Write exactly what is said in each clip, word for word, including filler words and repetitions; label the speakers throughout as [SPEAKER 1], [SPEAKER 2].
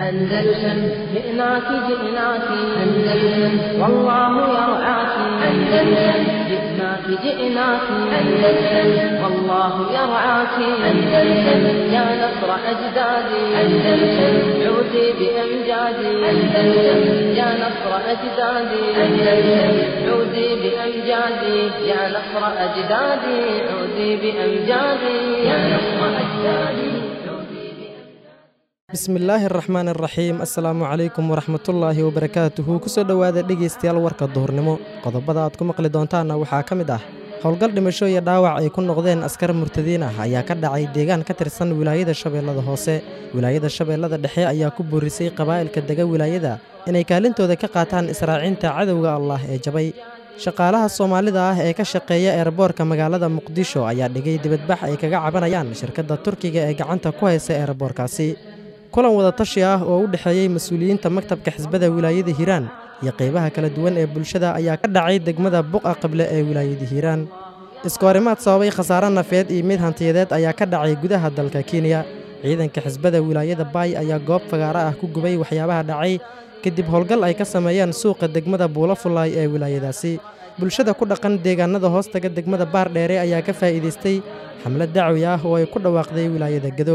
[SPEAKER 1] أندلسن جئناك جئناك أندلسن والله يرعاك أندلسن جئناك جئناك أندلسن والله يرعاك أندلسن يا نصر أجدادي أندلسن عودي بأمجادي أندلسن يا نصر أجدادي أندلسن عودي بأمجادي يا نصر أجدادي عودي بأمجادي يا نصر أجدادي.
[SPEAKER 2] بسم الله الرحمن الرحيم السلام عليكم ورحمة الله وبركاته كسو دhowaada dhegeystayaal warka duhurnimo qodobada aad ku maqli doontaan waxaa kamid ah howlgal dhimasho iyo dhaawac ay ku noqdeen askar murtadiin ah ayaa ka dhacay deegaan ka tirsan wilaayada Shabeellada Hoose wilaayada Shabeellada Dhexe ayaa ku boorisay qabaa'ilka dega wilaayada inay kaalintooda ka qaataan israacinta cadawga Allah ee jabay shaqaalaha Soomaalida ah ee ka shaqeeya airportka magaalada Muqdisho ayaa dhigay dibadbax ay kaga cabanayaan shirkadda Turkiga ee gacanta ku haysa airportkaasi kulan wada tashi ah oo u dhaxeeyay mas'uuliyiinta maktabka xisbada wilaayada Hiiraan iyo qaybaha kala duwan ee bulshada ayaa ka dhacay degmada Buqa Qable ee wilaayada Hiiraan iskoorimaad sababay khasaare nafeed iyo mid hantiyadeed ayaa ka dhacay gudaha dalka Kenya ciidanka xisbada wilaayada Bay ayaa goob fagaara ah ku gubay waxyaabaha dhacay kadib howlgal ay ka sameeyeen suuqa degmada Buulafulay ee wilaayadaasi bulshada ku dhaqan deegaanada hoostaga degmada Baardheere ayaa ka faa'iideystay xamlad dacwi ah oo ay ku dhawaaqday wilaayada Gado.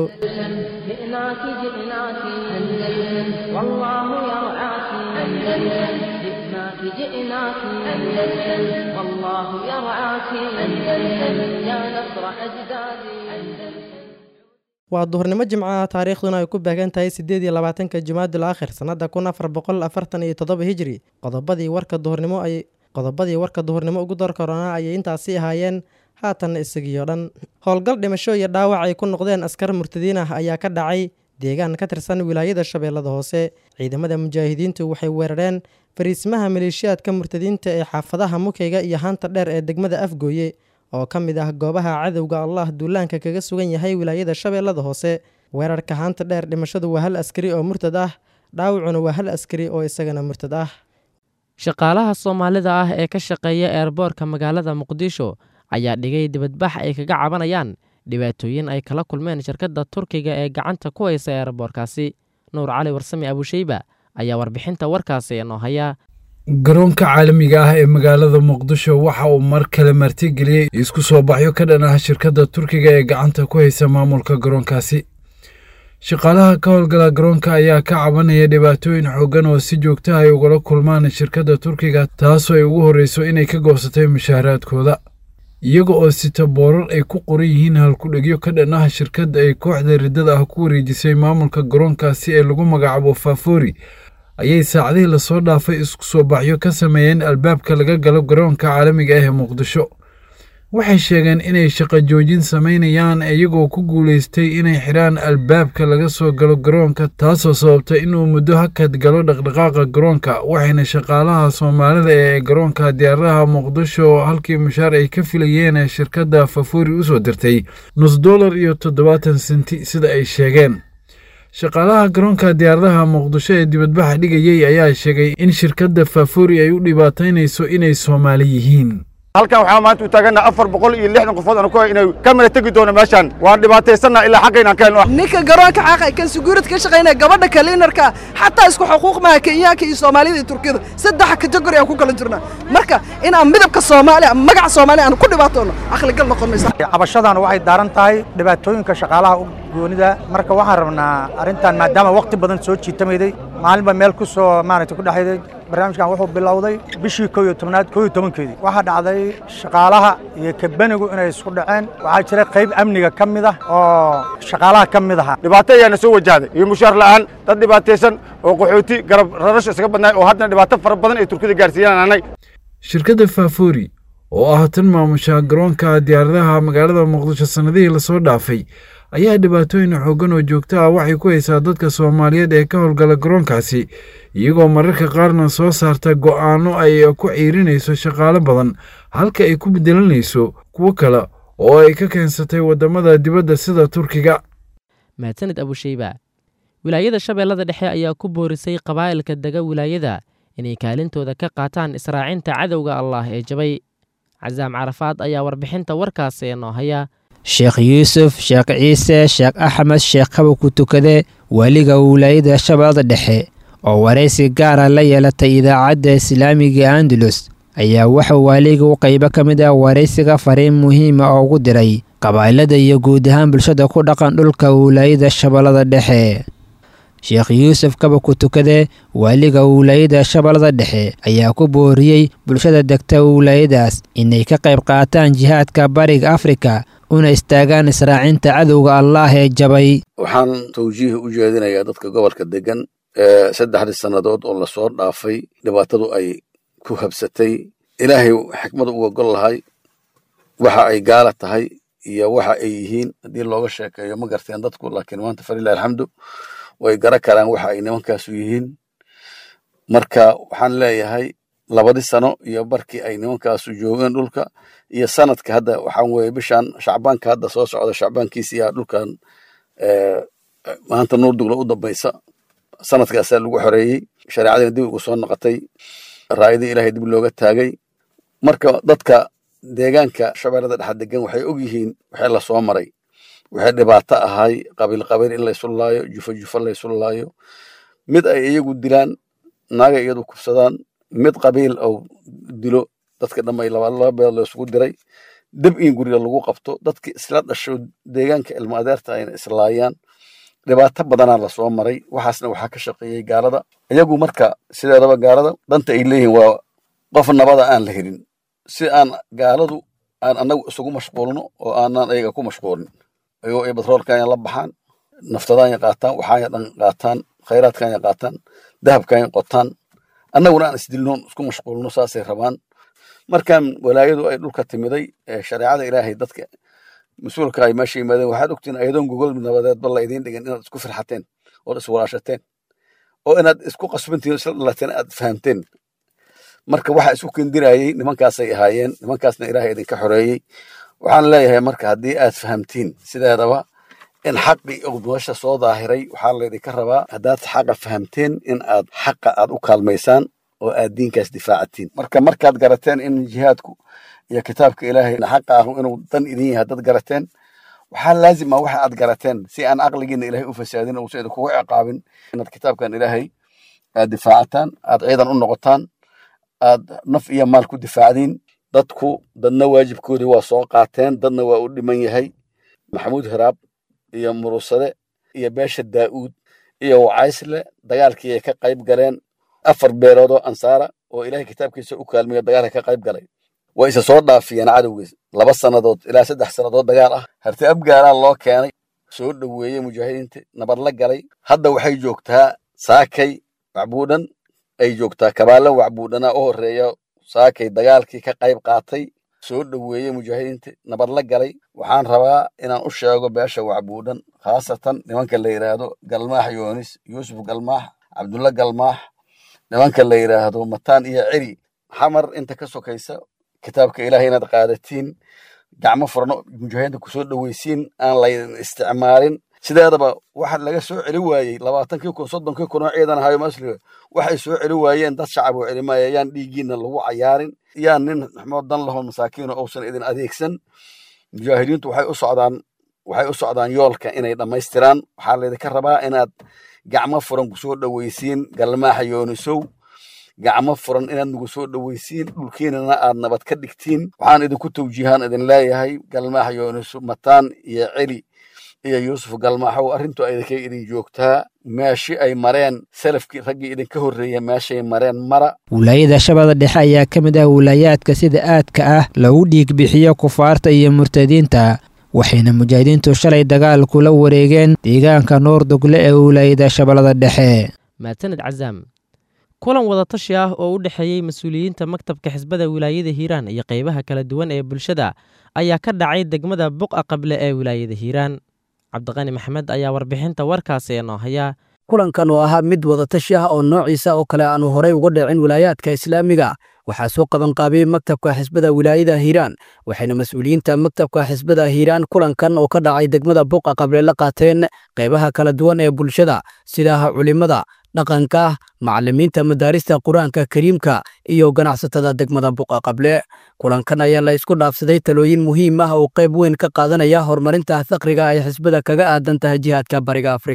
[SPEAKER 1] جئناك جئناك أندلسن والله يرعاك أندلسن جئناك جئناك أندلسن والله يرعاك أندلسن يا نصر أجدادي أندلسن.
[SPEAKER 2] waa duhurnimo jimcaha taariikhduna ay ku baagan tahay sideed iyo labaatanka Jumaadul Aakhir sanada kun afar boqol afartan iyo toddoba hijri qodobadii warka duhurnimo ay qodobadii warka duhurnimo ugu door korona ayay intaasi ahaayeen haatan isagiyo dhan howlgal dhimasho iyo dhaawac ay ku noqdeen askar murtadiin ah ayaa ka dhacay deegaan ka tirsan wilaayada Shabeellada Hoose ciidamada mujaahidiintu waxay weerareen fariismaha maleeshiyaadka murtadiinta ee xaafadaha Mukayga iyo Hanta Dheer ee degmada Afgooye oo kamid ah goobaha cadawga Allah duulaanka kaga sugan yahay wilaayada Shabeellada Hoose weerarka Hanta Dheer dhimashadu waa hal askari oo murtad ah dhaawacuna waa hal askari oo isagana murtad ah shaqaalaha Soomaalida ah ee ka shaqeeya airportka magaalada Muqdisho ayaa dhigay dibadbax ay kaga cabanayaan dhibaatooyin ay kala kulmeen shirkadda Turkiga ee gacanta ku haysa airportkaasi Nuur Cali Warsame Abushayba ayaa warbixinta warkaasi inoo haya
[SPEAKER 3] garoonka caalamiga ah ee magaalada Muqdisho waxa uu mar kale martigeliyay isku soo baxyo ka dhan ah shirkadda Turkiga ee gacanta ku haysa maamulka garoonkaasi shaqaalaha ka howlgala garoonka ayaa ka cabanaya dhibaatooyin xooggan oo si joogto ah ay uga kulmaan shirkadda Turkiga taasoo ay ugu horeyso inay ka goosatay mushaaraadkooda iyaga oo sita boorar ay ku qoran yihiin halkudhigyo ka dhan ah shirkadda ay kooxda riddada ah ku wareejisay maamulka garoonkaasi ee lagu magacaabo Fafuri ayay saacadihii la soo dhaafay isku soo baxyo ka sameeyeen albaabka laga galo garoonka caalamiga ah ee Muqdisho waxay sheegeen inay shaqo joojin sameynayaan iyagoo ku guuleystay inay xiraan albaabka laga soo galo garoonka taasoo sababtay inuu muddo hakad galo dhaqdhaqaaqa garoonka waxayna shaqaalaha Soomaalida ee garoonka diyaaradaha Muqdisho halkii mushaar ay ka filayeen shirkadda Fafuri u soo dirtay nus dollar iyo toddobaatan senti sida ay sheegeen shaqaalaha garoonka diyaaradaha Muqdisho ee dibadbaxa dhigayay ayaa sheegay in shirkadda Fafuri ay u dhibaataynayso inay Soomaali yihiin
[SPEAKER 4] halkan waxaa maanta u taaganaa afar boqol iyo lixdan qofood aan ku hay inay kamera tagi doono meeshan waan dhibaataysanaa ilaa xaqayna aan ka helno
[SPEAKER 5] ninka garoonka xaqay kan suguurad ka shaqeynaa gabadha kaliinarka xataa isku xuquuq ma Kenyaanka iyo Soomaalida iyo Turkida saddex category aan ku kala jirnaa marka in aan midabka Soomaali magac Soomaali aan ku dhibaatoono aqli gal noqon maysa
[SPEAKER 6] cabashadan waxay daaran tahay dhibaatooyinka shaqaalaha goonida marka waxaan rabnaa arintan maadaama waqti badan soo jiitamayday maalinba meel ku soo maaragtay ku dhaxayday barnaamijkan wuxuu bilowday bishii kow iyo tobnaad kow iyo tobankeedii waxaa dhacday shaqaalaha iyo kabanigu inay isku dhaceen waxaa jira qayb amniga ka mid ah oo shaqaalaha ka mid aha
[SPEAKER 4] dhibaato ayaana soo wajahday iyo mushaar la'aan dad dhibaataysan oo qaxooti garab rarash isaga badnay oo haddana dhibaato fara badan ay Turkida gaarsiiyaan anay
[SPEAKER 3] shirkadda Fafuri oo ah tan maamusha garoonka diyaaradaha magaalada Muqdisho sanadihii la soo dhaafay ayaa dhibaatooyin xooggan oo joogto ah waxay ku haysaa dadka Soomaaliyeed ee ka howlgala garoonkaasi iyagoo mararka qaarna soo saarta go'aano ay ku ciirinayso shaqaale badan halka ay ku bedelanayso kuwa kale oo ay ka keensatay wadamada dibadda sida Turkiga
[SPEAKER 2] mahadsanid Abushayba wilaayada Shabeellada Dhexe ayaa ku boorisay qabaa'ilka dega wilaayada inay kaalintooda ka qaataan israacinta cadawga Allah ee jabay Cazaam Carafaad ayaa warbixinta warkaasi inoo haya
[SPEAKER 7] sheekh yuusuf sheekh ciise sheekh axmed sheekh kaba ku tukade waaliga wilaayada shabeellada dhexe oo waraysi gaara la yeelatay idaacadda islaamiga andalus ayaa wuxuu waaliga u qaybo ka mid ah waraysiga fariin muhiima oo ugu diray qabaa'ilada iyo guud ahaan bulshada ku dhaqan dhulka wilaayada shabeellada dhexe sheekh yuusuf kaba ku tukade waaliga wilaayada shabeellada dhexe ayaa ku booriyey bulshada degta wilaayadaas inay ka qayb qaataan jihaadka bariga afrika una istaagaan israacinta cadowga allaah ee jabay.
[SPEAKER 8] waxaan tawjiih u jeedinayaa dadka gobolka degan ee saddexdii sannadood oo lasoo dhaafay dhibaatadu ay ku habsatay ilaahay xikmad uga gol lahay waxa ay gaala tahay iyo waxa ay yihiin haddii looga sheekeeyo ma garteen dadku laakiin maanta falilah alxamdu way gara karaan waxa ay nimankaasu yihiin. marka waxaan leeyahay labadii sano iyo barkii ay nimankaasu joogeen dhulka iyo sanadka hadda waxaan weeye bishaan shacbaanka hadda soo socda shacbaankiisa iyo dhulkan maanta nuur dugla u dambaysa sanadkaasaa lagu xoreeyey shareecadina dib ugu soo noqotay raayadii ilaahay dib looga taagay. marka dadka deegaanka shabeellada dhexe degan waxay og yihiin waxay la soo maray waxay dhibaato ahay qabiil qabiil in laysu laayo jufo jufo laysu laayo mid ay iyagu dilaan naagay iyadu kufsadaan mid qabiil oo dilo dadka dhamay laba laba beelood la isugu diray dib in guriga lagu qabto dadkii isla dhasho deegaanka ilmo adeerta ayna islaayaan dhibaato badanaa la soo maray waxaasna waxaa ka shaqeeyey gaalada. iyagu marka sideedaba gaalada danta ay leeyihiin waa qof nabada aan la helin si aan gaaladu aan anagu isugu mashquulno oo aanan ayaga ku mashquulin ayagoo ay batroolkan la baxaan naftadaan ya qaataan waxaan ya dhan qaataan khayraadkan ya qaataan dahabkan ya qotaan annaguna aan isdilnoon isku mashquulno saasay rabaan. markaan walaayadu ay dhulka timiday ee shareecada ilaahay dadka mas-uulka ay meesha yimaadeen waxaad ogtiin ayadoon gogol nabadeed bal la idiin dhigin inaad isku firxateen ood iswalaashateen oo inaad isku qasbantiin isla dhalateen aad fahamteen. marka waxa isku kendirayay nimankaasay ahaayeen nimankaasna ilaahay idinka xoreeyey. waxaan leeyahay marka haddii aad fahamtiin sideedaba in xaqii oo nolosha soo daahiray waxaa laydinka rabaa haddaad xaqa fahamteen in aad xaqa aad u kaalmaysaan oo aad diinkaas difaacatiin. marka markaad garateen in jihaadku iyo kitaabka ilaahay xaqa ah inuu dan idin yahay dad garateen waxaa laazim ah waxa aad garateen si aan aqligiina ilaahay u fasaadin oo sida kugu ciqaabin inaad kitaabkan ilaahay aad difaacataan aad ciidan u noqotaan aad naf iyo maal ku difaacdiin. dadku dadna waajibkoodii waa soo qaateen dadna waa u dhiman yahay. maxamuud hiraab iyo murusade iyo beesha daa'uud iyo wacaysle dagaalkii ay ka qayb galeen afar beelood oo ansaara oo ilaahay kitaabkiisa u kaalmiya dagaalka ka qayb galay way isa soo dhaafiyeen cadowgiis laba sannadood ilaa saddex sannadood dagaal ah harti abgaaraa loo keenay soo dhoweeyey mujaahidiinta nabad la galay. hadda waxay joogtaa saakay wacbuudhan ay joogtaa kabaala wacbuudhana u horeeya saakay dagaalkii ka qayb qaatay soo dhoweeyey mujaahidiinta nabad la galay. waxaan rabaa inaan u sheego beesha wacbuudhan khaasatan nimanka la yidhaahdo galmaax yoonis yuusuf galmaax cabdulla galmaax nimanka la yidhaahdo mataan iyo ceri xamar inta ka sokaysa kitaabka ilaahay inaad qaadatiin gacmo furno mujaahidiinta kusoo dhoweysiin aan laydin isticmaalin. sideedaba waxa laga soo celi waayey labaatankii kun soddonkii kun oo ciidan ahayo masliga waxay soo celi waayeen dad shacab oo celimaaya yaan dhiiggiina lagu cayaarin yaan nin maxmood dan laho masaakiin oo uusan idin adeegsan. mujaahidiintu waxay u socdaan waxay u socdaan yoolka inay dhammaystiraan waxaa laydinka rabaa inaad gacmo furan kusoo dhoweysiin galmaaxa yoonisow gacmo furan inaad nagu soo dhoweysiin dhulkiinana aad nabad ka dhigtiin. waxaan idinku tawjiihaan idin leeyahay galmaaxa yooniso mataan iyo celi iyo yuusuf galmaaxow arrintu idinkay idin joogtaa meeshii ay mareen salafkii raggii idinka horreeya meeshay mareen mara.
[SPEAKER 7] wilaayada shabeellada dhexe ayaa ka mid ah wilaayaadka sida aadka ah lagu dhiig bixiyo kufaarta iyo murtadiinta waxayna mujaahidiintu shalay dagaal kula wareegeen deegaanka nuur dugle ee wilaayada shabeellada dhexe.
[SPEAKER 2] maasanid cazaam kulan wadatashi ah oo u dhexeeyey mas-uuliyiinta maktabka xisbada wilaayada hiiraan iyo qaybaha kala duwan ee bulshada ayaa ka dhacay degmada buqa qable ee wilaayada hiiraan. cabdiqani maxamed ayaa warbixinta warkaasi inoo haya.
[SPEAKER 9] kulankan oo ahaa mid wadatashi ah oo noociisa oo kale aanu horey uga dhicin wilaayaadka islaamiga waxaa soo qaban qaabiyey maktabka xisbada wilaayada hiiraan waxayna mas-uuliyiinta maktabka xisbada hiiraan kulankan oo ka dhacay degmada buqa qable la qaateen qaybaha kala duwan ee bulshada sida culimada dhaqanka macallimiinta madaarista qur-aanka kariimka iyo ganacsatada degmada buqa qable. kulankan ayaa la isku dhaafsaday talooyin muhiim ah oo qayb weyn ka qaadanaya horumarinta faqriga ay xisbada kaga aadan tahay jihaadka bariga afrika.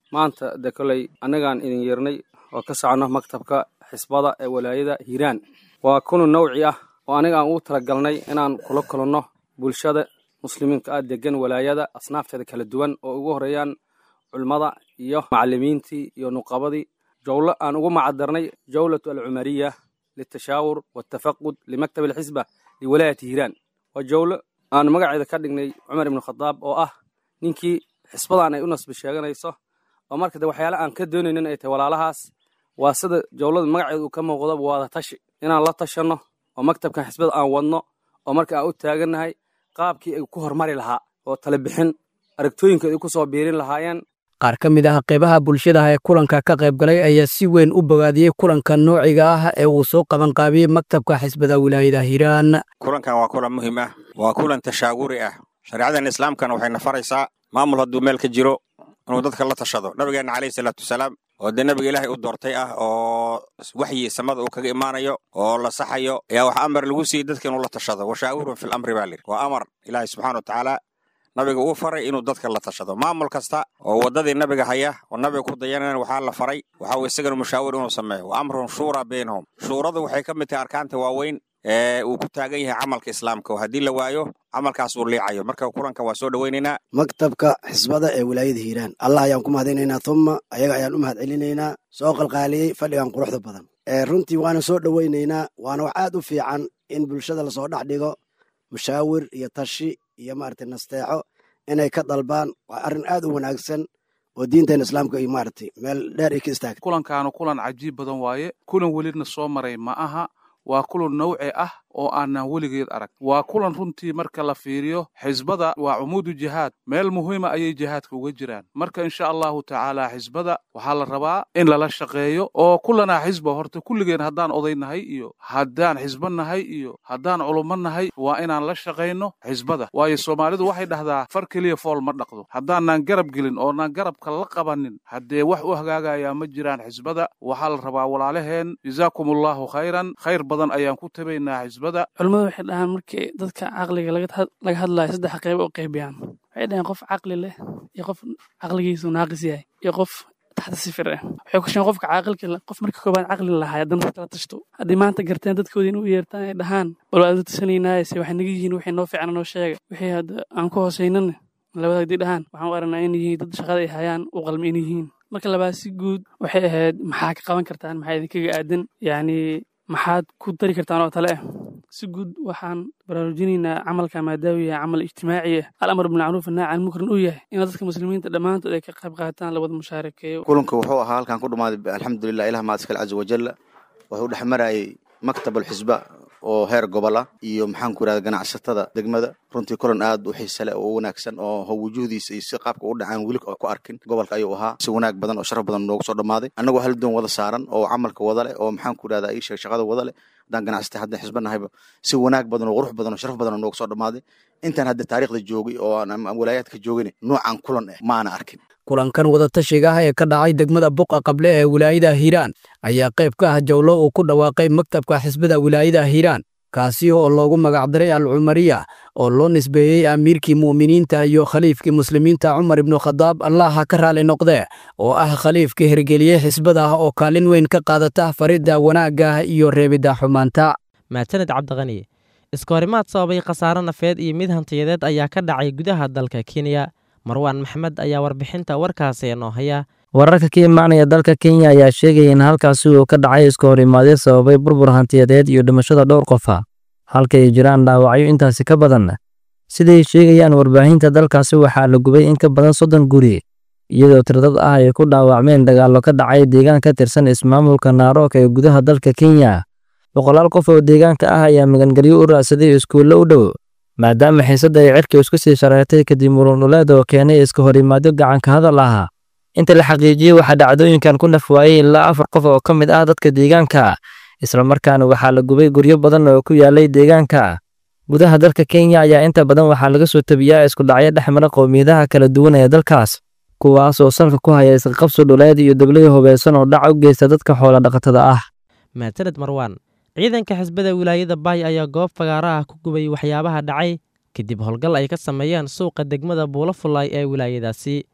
[SPEAKER 10] maanta de koley annagaan idin yeernay oo ka socono maktabka xisbada ee walaayada hiiraan waa kulan nawci ah oo aniga aan ugu talagalnay inaan kula kulanno bulshada muslimiinka ah degan walaayada asnaafteeda kala duwan oo ugu horeeyaan culimada iyo macallimiintii iyo nuqabadii jawlo aan ugu macadarnay jawlatu alcumariya litashaawur waltafaqud limaktab alxisba liwalaayati hiiraan waa jawlo aan magaceeda ka dhignay cumar ibnu khadaab oo ah ninkii xisbadan ay u nasbi sheeganayso oo marka de waxyaala aan ka doonaynin ay tahay walaalahaas waa sida jawlada magaceeda uu ka muuqdo waada tashi inaan la tashanno oo maktabkan xisbada aan wadno oo marka aan u taagannahay qaabkii ay ku hormari lahaa oo tala bixin aragtooyinka ay ku soo biirin lahaayeen
[SPEAKER 9] qaar ka mid ah qaybaha bulshada ee kulanka ka qayb galay ayaa si weyn u bogaadiyey kulanka noociga ah ee uu soo qaban qaabiyey maktabka xisbada wilaayada hiiraan
[SPEAKER 11] kulankan waa kulan muhiim ah waa kulan tashaawuri ah shariicadan islaamkana waxayna faraysaa maamul hadduu meel ka jiro inuu dadka la tashado nabigeena calayhi salaatu wasalaam oo dee nabiga ilaahay u doortay ah oo waxyi samada uu kaga imaanayo oo la saxayo ayaa wax amar lagu siiyey dadka inuu la tashado washaawirun fil amri baa lir waa amar ilaahay subxaana watacaala nabiga uu faray inuu dadka la tashado maamul kasta oo waddadii nabiga haya oo nabiga ku dayanayna waxaa la faray waxa uu isagana mushaawir inuu sameeyo wa amrun shuura baynahum shuuradu waxay ka mid tahay arkaanta waaweyn ee uu ku taagan yahay camalka islaamka oo haddii la waayo camalkaas uu liicayo marka kulanka waa soo dhowaynaynaa
[SPEAKER 12] maktabka xisbada ee wilaayada hiiraan allah ayaan ku mahadaynaynaa uma ayaga ayaan u mahad celinaynaa soo qalqaaliyey fadhigan quruxda badan runtii waana soo dhowaynaynaa waana wax aad u fiican in bulshada lasoo dhex dhigo mushaawir iyo tashi iyo maaragtay nasteexo inay ka dalbaan waa arrin aad u wanaagsan oo diinteena islaamka iyo maaragtay meel dheer ay ka istaagtay
[SPEAKER 13] kulankaanu kulan cajiib badan waaye kulan welina soo maray ma aha waa kulan nawci ah oo aanan weligeed arag waa kulan runtii marka la fiiriyo xisbada waa cumuudu jihaad meel muhiima ayay jihaadka uga jiraan marka insha allahu tacaala xisbada waxaa la rabaa in lala shaqeeyo oo kulanaa xisba horta kulligeen haddaan odaynahay iyo haddaan xisba nahay iyo haddaan culummo nahay waa inaan la shaqayno xisbada waayo soomaalidu waxay dhahdaa far keliya fool ma dhaqdo haddaanaan garab gelin oonaan garabka la qabanin haddee wax u hagaagayaa ma jiraan xisbada waxaa la rabaa walaalaheen jazaakum allahu khayran khayr badan ayaan ku tabaynaa xisbada
[SPEAKER 14] culimmadu waxay dhahaan markii dadka caqliga laga hadlayo saddex qayb oo qaybiyaan waxay dhahaan qof caqli leh iyo qof caqligiisu naaqis yahay iyo qof taxta sifir ah waxay ku sheegeen qofka caaqilka leh qof marka koobaad caqli lahaa haddana dadka la tashto haddii maanta garteen dadkoodii inuu yeertaan ay dhahaan bal waa tasanaynaaye se waxay naga yihiin wixii noo fiican noo sheega wixii hadda aan ku hoosaynana labada haddii dhahaan waxaan u aragnaa in yihiin dad shaqada ay hayaan u qalmi in yihiin marka labaad si guud waxay ahayd maxaa ka qaban kartaan maxaa idinkaga aadan yacni maxaad ku dari kartaan oo tale ah si guud waxaan baraarujinaynaa camalka maadaama yahay camal ijtimaaci ah alamar bilmacruuf annaahi can munkar uu yahay in dadka muslimiinta dhammaantood ay ka qayb qaataan labada mushaarakeeyo
[SPEAKER 15] kulanka wuxuu ahaa halkan ku dhammaaday alxamdulilah ilaah mahad iskale caza wajalla wuxuu dhex marayay maktab alxisba oo heer gobola iyo maxaan ku yidhahda ganacsatada degmada runtii kulan aad u xiisa leh oo wanaagsan oo wujuhdiisa iyo si qaabka u dhacaan weli ku arkin gobolka ayuu ahaa si wanaag badan oo sharaf badan noogu soo dhammaaday annagoo hal doon wada saaran oo camalka wada leh oo maxaan ku yidhahda ii sheeg shaqada wada leh haddaan ganacsata haddaan xisba nahayba si wanaag badan oo qurux badan oo sharaf badan oo noogu soo dhammaaday intaan hadda taariikhda joogay oo aan walaayaadka joogin noocan kulan eh maana arkin
[SPEAKER 9] kulankan wadatashiga ah ee ka dhacay degmada buqa qable ee wilaayada hiiraan ayaa qayb ka ah jawlo uu ku dhawaaqay maktabka xisbada wilaayada hiiraan kaasi oo loogu magacdaray alcumariya oo loo nisbeeyey amiirkii mu'miniinta iyo khaliifkii muslimiinta cumar ibnu khadaab allaha ka raali noqdee oo ah khaliifkii hirgeliyey xisbada oo kaalin weyn ka qaadata faridda wanaagga iyo reebidda xumaanta
[SPEAKER 2] maataned cabdiqani iskoorimaad sababay khasaare nafeed iyo mid hantiyadeed ayaa ka dhacay gudaha dalka kenya marwaan maxmed ayaa warbixinta warkaasi noo haya
[SPEAKER 16] wararka ka imaanaya dalka kenya ayaa sheegaya in halkaasi uu ka dhacay iska horimaadyo sababay burbur hantiyadeed iyo dhimashada dhowr qofa halka ay jiraan dhaawacyo intaasi ka badan siday sheegayaan warbaahinta dalkaasi waxaa la gubay in ka badan soddon guri iyadoo tiradad ah ay ku dhaawacmeen dagaallo ka dhacay deegaan ka tirsan ismaamulka naarok ee gudaha dalka kenya boqolaal qof oo deegaanka ah ayaa magangelyo u raadsaday iskuullo u dhow maadaama xiisadda ay cirka isku sii shareertay kadib murunuleed oo keenay iska horimaadyo gacanka hadal ah inta la xaqiijiyey waxaa dhacdooyinkan ku naf waayey ilaa afar qof oo ka mid ah dadka deegaanka isla markaana waxaa la gubay guryo badan oo ku yaalay deegaanka gudaha dalka kenya ayaa inta badan waxaa laga soo tabiyaa isku dhacyo dhex mara qowmiyadaha kala duwan ee dalkaas kuwaas oo salka ku haya isqabsi dhuleed iyo dablada hubeysan oo dhac u geysta dadka xoola dhaqatada ah
[SPEAKER 2] maataned marwaan ciidanka xisbada wilaayada baay ayaa goob fagaara ah ku gubay waxyaabaha dhacay kadib howlgal ay ka sameeyeen suuqa degmada buulafulay ee wilaayadaasi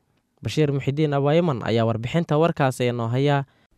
[SPEAKER 2] bashiir muxidiin abaayaman ayaa warbixinta warkaasi inoo haya.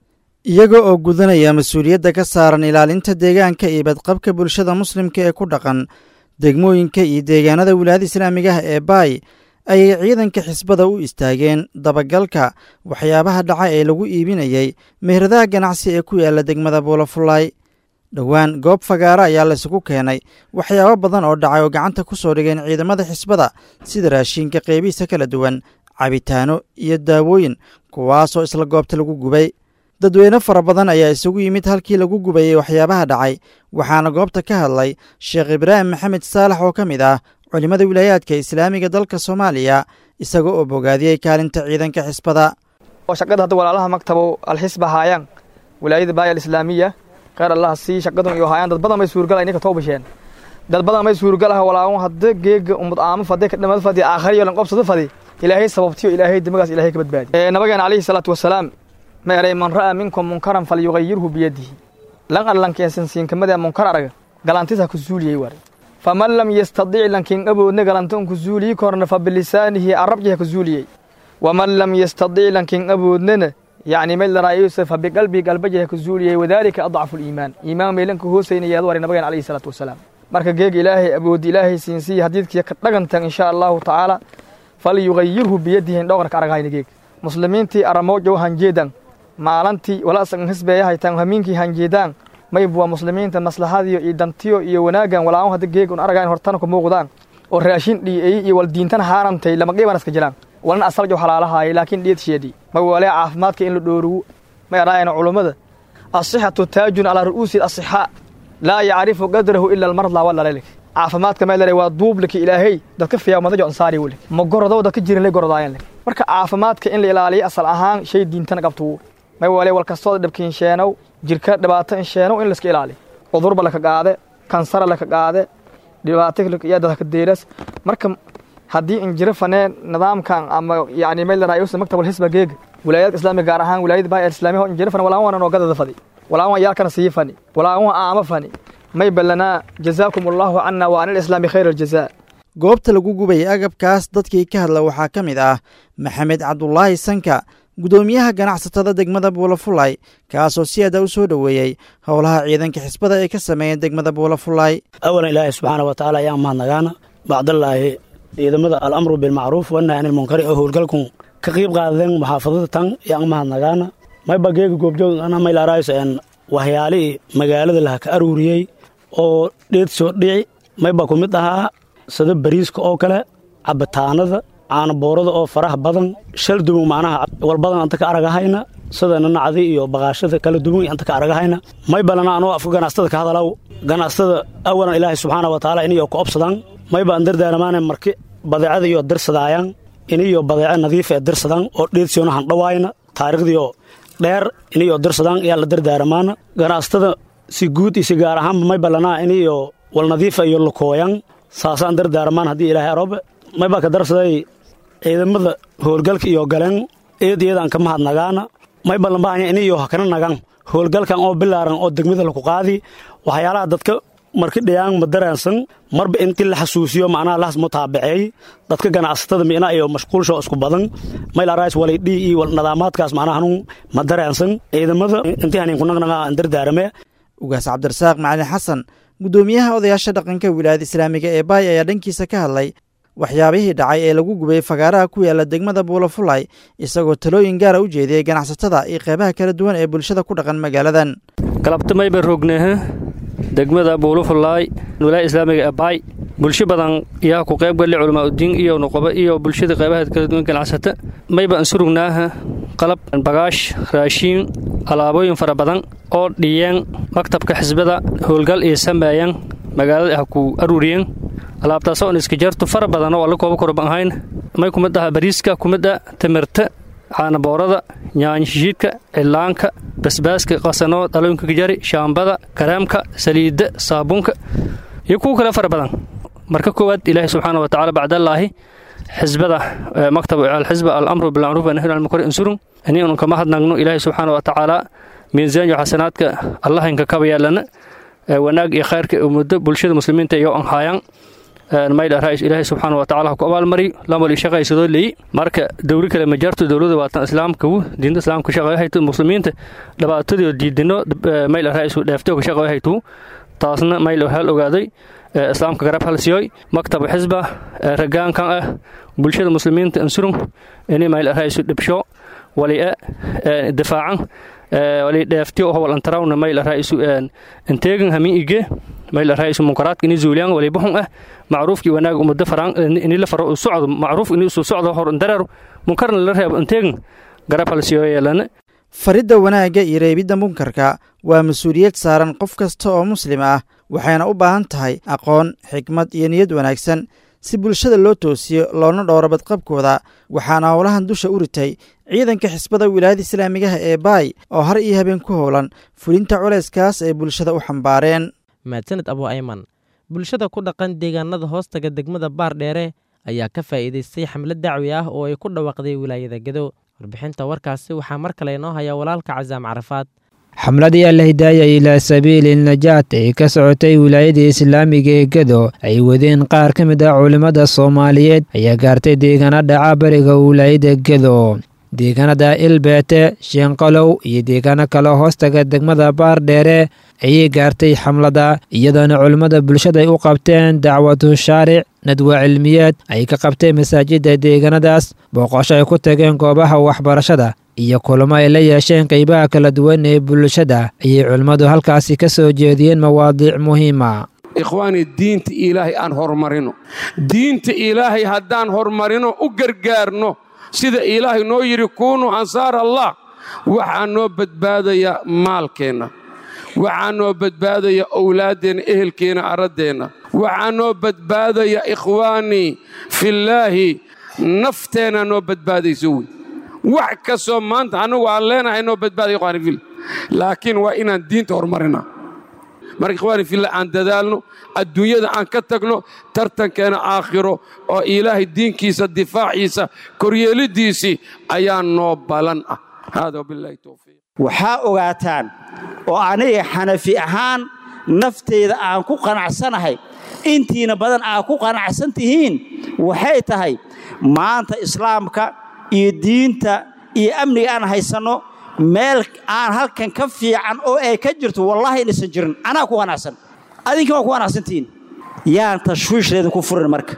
[SPEAKER 17] iyaga oo gudanaya mas-uuliyadda ka saaran ilaalinta deegaanka iyo badqabka bulshada muslimka ee ku dhaqan degmooyinka iyo deegaanada wilaayada islaamiga ah ee baay ayay ciidanka xisbada u istaageen dabagalka waxyaabaha dhaca ee lagu iibinayay meheradaha ganacsi ee ku yaala degmada buulafulaay. dhowaan goob fagaara ayaa laysugu keenay waxyaabo badan oo dhacay oo gacanta ku soo dhigeen ciidamada xisbada sida raashinka qeybihiisa kala duwan, cabitaano iyo daawooyin, kuwaasoo isla goobta lagu gubay. dadweyne fara badan ayaa isugu yimid halkii lagu gubayey waxyaabaha dhacay, waxaana goobta ka hadlay sheekh ibraahim maxamed saalax oo ka mid ah culimmada wilaayaadka islaamiga dalka soomaaliya, isaga oo bogaadiyey kaalinta ciidanka xisbada.
[SPEAKER 18] shaqada hadda walaalaha maktabow alxisba haayaan wilaayada baaya alislaamiya khayr allah sii shaqadan iyo haayaan dad badan may suurgal inay ka toobasheen dad badan may suurgal ah walaawan hadda geega umad aama fadhi ka dhamad fadhi aakhir iyo lan qabsada fadhi ilaahay sababtiyo ilaahay damagas ilaahay ka badbaadi ee nabiga alayhi salaatu wasalaam ma yaray man ra'a minkum munkaran falyughayyirhu bi yadihi lan allan keensan siin kamada munkar araga galantisa ku zuuliyay war faman lam yastadi' lan kin aboodna galantan ku zuuliyi korna fa bilisanihi arabjiha ku zuuliyay waman lam yastadi' lan kin aboodna يعني ميل رئيس فبقلبي قلبه كزولي وذلك أضعف الإيمان إيمان ميلن كهوسين يدور النبي عليه الصلاة والسلام marka geeg ilaahay awood ilaahay siinsi hadidkii ka dhagantan insha Allah ta'ala fal yughayirhu bi yadihi dhawrka aragayna geeg muslimiintii aramoojo hanjeedan maalantii walaasan hisbeeyahay tan hamiinkii hanjeedan may buwa muslimiinta maslaxadiyo iyo dantiyo iyo wanaagan walaawan hada geeg un aragayn hortan ku muuqdaan oo raashin dhiyay iyo wal diintan haarantay lama qeyban iska jiraan walna asal jo xalaalahay laakiin dhiid sheedi ma wala caafimaadka in la dhooriyo ma yaraayna culimada as-sihhatu taajun ala ru'usi as-sihha la ya'rifu qadrahu illa al-marḍى wala lalik caafimaadka ma leeyahay waa duublaki ilaahay dadka fiyaamada jo ansaari wali ma gorodooda ka jirin lay gorodayaan marka caafimaadka in la ilaaliyo asal ahaan shay diintan qabto ma wala wal kasto dhabkiin sheenow jirka dhibaato in sheenow in la iska ilaaliyo cudurba la ka qaade kansar la ka qaade dhibaato iyo dadka deeras marka haddii in jira faneen nidaamkan ama yaani meel raayus maktabul hisba geeg wilaayada islaamiga gaar ahaan wilaayada baay islaamiga oo in jira fan walaawan oo gadada fadi walaawan yaa kana sii fani walaawan aama fani may balana jazaakumullahu anna wa anil islaami khayral jazaa.
[SPEAKER 17] goobta lagu gubay agabkaas dadkii ka hadla waxaa ka mid ah maxamed cabdulaahi sanka gudoomiyaha ganacsatada degmada buulafulay kaasoo si aad u soo dhaweeyay howlaha ciidanka xisbada ee ka sameeyay degmada buulafulay.
[SPEAKER 19] awalan ilaahay subxaanahu wa ta'ala ayaa mahadnagaana bacdallaahi ciidamada al-amru bil ma'ruuf wa nahyi anil munkar oo howlgalku ka qayb qaadeen muxaafadada tan yaa mahadnagaana may bageega goobjoog ana may laarays aan waxyaali magaalada la ka aruuriyay oo dheed soo dhici may ba ku mid ahaa sida bariiska oo kale cabitaanada aan boorada oo faraha badan shal duwan macnaha wal badan anta ka aragahayna sida nacdi iyo baqaashada kala duwan anta ka aragahayna may balana anoo afka ganacsatada ka hadalaw ganacsatada awalan ilaahay subxaanahu wa ta'ala inay ku obsadaan may baan dardaarmaan markii badeecada iyo dirsadayaan inay badeeco nadiif ah dirsadaan oo dheedsiona han dhawaayna taariikhdiyo dheer inay dirsadaan ayaa la dardaarmaan ganacsatada si guud iyo si gaar ahaan may balana inay wal nadiif iyo lokooyan saasaan dardaarmaan hadii ilaahay roob may ba ka darsaday ciidamada howlgalka iyo galeen eedeedan ka mahadnagaana may balan baan inay hakana nagan howlgalkan oo bilaaran oo degmada lagu qaadi waxyaalaha dadka markii dhayaan madaraansan marba intii la xasuusiyo macnaha laas mutaabacay dadka ganacsatada meena iyo mashquulsho isku badan may la raas walay dhii iyo nidaamaadkaas macnaha anu madaraansan ciidamada intii aan ku naqnaqa dardaarame.
[SPEAKER 17] ugaas cabdirasaaq macalin xasan gudoomiyaha odayaasha dhaqanka wilaayada islaamiga ee baay ayaa dhankiisa ka hadlay waxyaabihii dhacay ee lagu gubay fagaaraha ku yaala degmada buulafulay isagoo talooyin gaara u jeediyey ganacsatada iyo qeybaha kala duwan ee bulshada ku dhaqan magaaladan.
[SPEAKER 20] galabtamay ba roogneeh degmada buulafulay wilaayada islaamiga ee baay bulsho badan yaa ku qayb galay culamaa diin iyo nuqaba iyo bulshada qeybaha kala duwan ganacsata may ba ansurugnaa qalab bagaash raashin alaabooyin fara badan oo dhiyeen maktabka xisbada howlgal iyo sameeyeen magaalada ah ku aruuriyeen alaabtaas oo iska jarto fara badan oo la koobo korban ahayn may kuma dhaha bariiska kuma dha tamirta caana boorada yaanyo shiidka cilaanka basbaaska qasano dhalooyinka jari shaambada kareemka saliida saabuunka iyo kuwa kale fara badan marka koowaad ilaahay subxaanahu wa ta'ala bacdallaahi xisbada maktab al-xisba al-amru bil ma'ruf wa nahyi anil munkar insurun inaynu kama hadnagno ilaahay subxaanahu wa ta'ala miisaan iyo xasanaadka allah inka kaba yeelana wanaag iyo khayrka ummadda bulshada muslimiinta iyo aan hayaan mayda raayis ilaahay subxaanahu wa tacaala ku abaalmari lamali shaqaysadoo leey marka dowlad kale ma jarto dowladda waa tan islaamka uu diinta islaamka shaqayhayto muslimiinta dhabaatadii diidino mayda raayis dheefto shaqayhayto taasna maylo hal ogaaday islaamka garab hal siyoy maktab xisba ragaankan ah bulshada muslimiinta ansurun inay mayl raayis dhibsho wali difaacan wali dheefti oo wal antarawna mayl raayis inteegan hami ige mayl raayis munkaraat inay zuuliyan wali buxun ah macruufki wanaag umada faraan inay la faro socdo macruuf inay soo socdo hor dareero munkarna la reeb inteegan garab hal siyoy yeelana
[SPEAKER 17] faridda wanaagga iyo reebidda munkarka waa mas-uuliyad saaran qof kasta oo muslim ah waxayna u baahan tahay aqoon xikmad iyo niyad wanaagsan si bulshada loo toosiyo loona dhowro badqabkooda waxaana howlahan dusha u ritay ciidanka xisbada wilaayada islaamigaha ee baay oo har iyo habeen ku howlan fulinta culayskaas ay bulshada u xambaareen
[SPEAKER 2] mahadsaned abu ayman bulshada ku dhaqan deegaanada hoostaga degmada baardheere ayaa ka faa'iidaystay xamlad dacwi ah oo ay ku dhawaaqday wilaayada gedo warbixinta warkaasi waxaa mar kale inoo haya walaalka casaam carafaad
[SPEAKER 7] xamladii alhidaaya ilaa sabiili najaat ee ka socotay wilaayada islaamiga ee gedo ay wadeen qaar ka mid ah culimmada soomaaliyeed ayaa gaartay deegaana dhaca bariga wilaayada gedo deegaanada ilbeete sheenqalow iyo deegaano kale hoostaga degmada baardheere ayay gaartay xamlada iyadoona culimmada bulshada ay u qabteen dacwatu shaaric nadwa cilmiyeed ay ka qabtay masaajidda deegaanadaas booqosho ay ku tageen goobaha waxbarashada iyo kulamo ay la yeesheen qaybaha kala duwan ee bulshada ayay culimmadu halkaasi ka soo jeediyeen mawaadiic muhiima
[SPEAKER 21] ikhwaani diinta ilaahay aan horumarino diinta ilaahay haddaan horumarino u gargaarno sida ilaahay noo yidhi kuunu ansaar allah waxaa noo badbaadaya maalkeenna waxaa noo badbaadaya owlaaddeenna ehelkeenna araddeenna waxaa noo badbaadaya ikhwaanii fillaahi nafteenna noo badbaadayso wey wax kastoo maanta annagu aan leenahay noo badbaadaya ikhwaani fil laakiin waa inaan diinta horumarina marka ikhwaani fillah aan dadaalno adduunyada aan ka tagno tartankeena aakhiro oo ilaahay diinkiisa difaaciisa koryeelidiisii ayaa noo balan ah hada wabillahi tawfiiq
[SPEAKER 22] waxaa ogaataan oo aniga xanafi ahaan nafteyda aan ku qanacsanahay intiina badan aad ku qanacsan tihiin waxay tahay maanta islaamka iyo diinta iyo amniga aan haysanno meel aan halkan ka fiican oo ay ka jirto wallaahi inaysan jirin anaa ku qanacsan adinka waa ku qanacsantihiin yaan tashwiish leedanku furin marka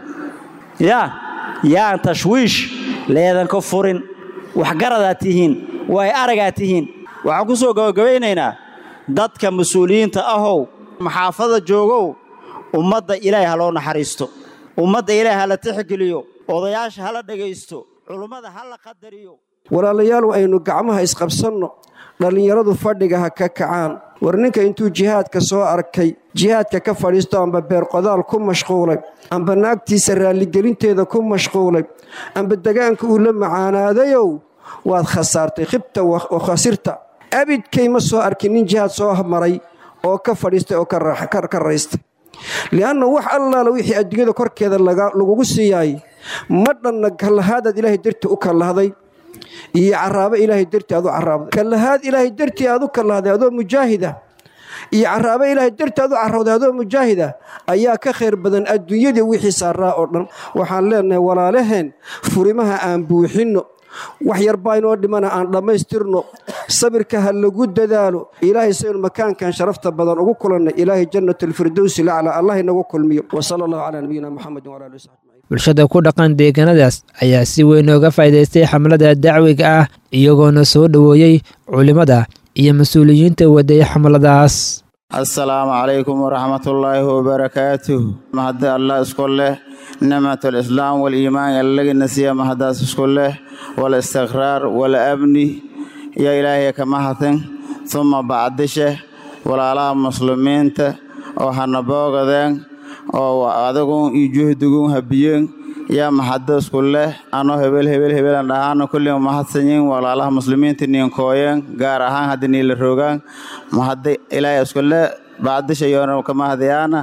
[SPEAKER 22] yaa yaan tashwiish leedanka furin waxgaradaad tihiin way aragaad tihiin waxaan ku soo gabagabaynaynaa dadka mas-uuliyiinta ahow maxaafada joogow ummadda ilaahay ha loo naxariisto ummadda ilaahay ha la tixgeliyo odayaasha ha la dhegaysto culummada ha la qadariyo
[SPEAKER 23] walaalayaal aynu gacmaha isqabsanno dhallinyaradu fadhiga ha ka kacaan war ninka intuu jihaadka soo arkay jihaadka ka fadhiisto amba beerqodaal ku mashquulay amba naagtiisa raalligelinteeda ku mashquulay amba degaanka uu la macaanaadayow waad khasaartay khibta wa khasirta abidkay ma soo arkin nin jihaad soo maray oo ka fadhiistay oo ka raystay li'anna wax allaala wixii adduunyada korkeeda lagugu siiyaay ma dhanna kallahaadaad ilaahay dartii u kallahday iyo caraabo ilaahay dartii aad u caraabday kallahaad ilaahay dartii aad u kallahday adoo mujaahida iyo caraabo ilaahay dartii aad u carrawday adoo mujaahida ayaa ka khayr badan adduunyadii wixii saaraa oo dhan waxaan leenahay walaalaheen furimaha aan buuxinno wax yar baa inoo dhimana aan dhammaystirno sabirka ha lagu dadaalo ilaahay saynu makaankan sharafta badan ugu kulannay ilaahay jannatulfirdowsi lacla allah inagu kulmiyo wasala allahu calaa nabiyina muxamedin wala alihi wasaxbi
[SPEAKER 7] bulshada ku dhaqan deegaanadaas ayaa si weyn ooga faa'iidaystay xamlada dacwiga ah iyagoona soo dhoweeyey culimmada iyo mas-uuliyiinta waday xamladaas
[SPEAKER 24] assalaamu calaykum waraxmatullaahi wabarakaatuh mahadda allah isku leh nicmatulislaam waliimaan allagina siiya mahaddaas isku leh walistiqraar walabni yaa ilaahay ka mahadsan uma bacdishe walaalaha muslimiinta oo hana boogadeen oo adagun iyo juhdigun habiyeen yaa maxaddo isku leh anoo hebel hebel hebelan dhahaana kulliga mahadsanyiin walaalaha muslimiinta niinkooyeen gaar ahaan haddii niila rogaan mahadda ilaahay isku leh bacdisha yoona ka mahadayaana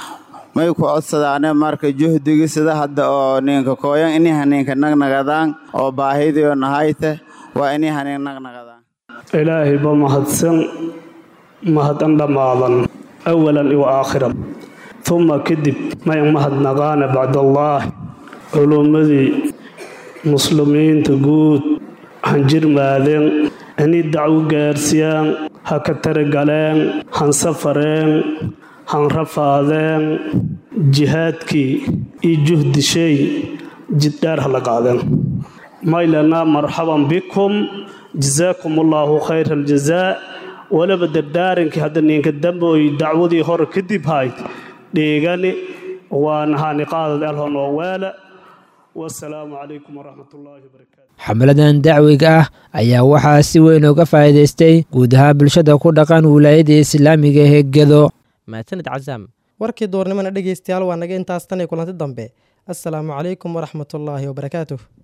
[SPEAKER 24] may ku codsadaane marka juhdigii sida hadda oo niinka kooyan iniha niinka nagnagadaan oo baahidiyo nahayte waa iniha niin nagnagadaan
[SPEAKER 25] ilaahay ba mahadsan mahadan dhammaadan awalan iyo aakhiran
[SPEAKER 1] tuma kadib mayan mahadnaqaana bacdallaah culummadii muslimiinta guud hanjirmaadeen inay dacwo gaarsiyaan ha ka taragaleen han safareen han rafaadeen jihaadkii iyo juhdishay jiddhaar hala qaadeen maylana marxaban bikum jazaakum allaahu khayra aljazaa walaba dardaarankii hadda ninka damboy dacwadii hore kadib hayd dheegani waan haani qaadad alhon oo waala wasalaamu calaykum waraxmatullaahi wabarakaatu
[SPEAKER 7] xamladan dacwiga ah ayaa waxaa si weyn uga faa'iidaystay guud ahaan bulshada ku dhaqan wilaayada islaamiga ee gedo
[SPEAKER 2] maasanid cazaam warkii duurnimana dhegaystayaal waa naga intaas tan iyo kulanti dambe assalaamu calaykum waraxmatullaahi wabarakaatuh